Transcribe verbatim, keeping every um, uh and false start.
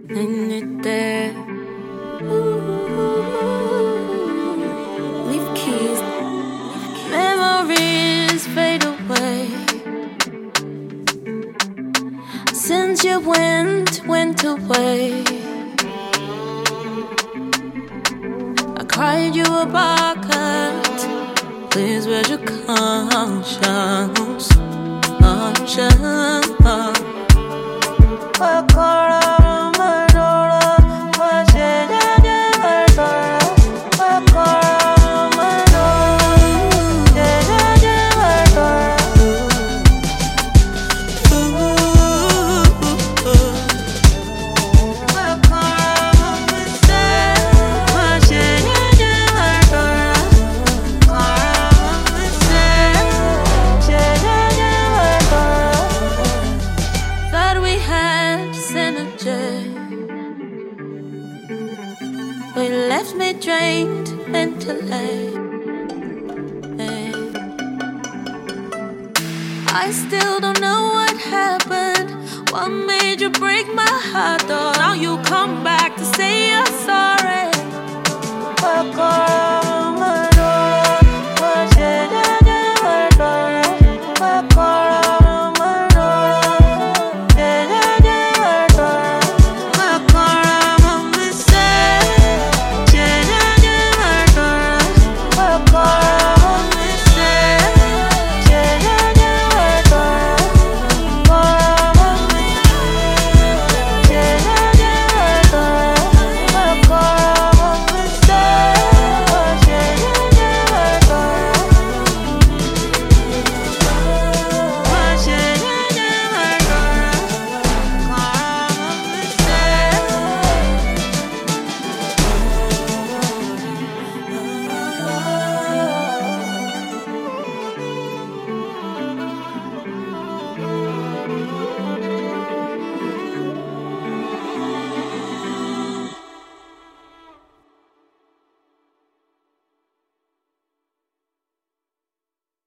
and you're there. Ooh, leave keys. Memories fade away since you went, went away. I cried you a bucket. Please, where's your conscience? Conscience. We left me drained mentally. I still don't know what happened. What made you break my heart? Though now you come back to say you're sorry.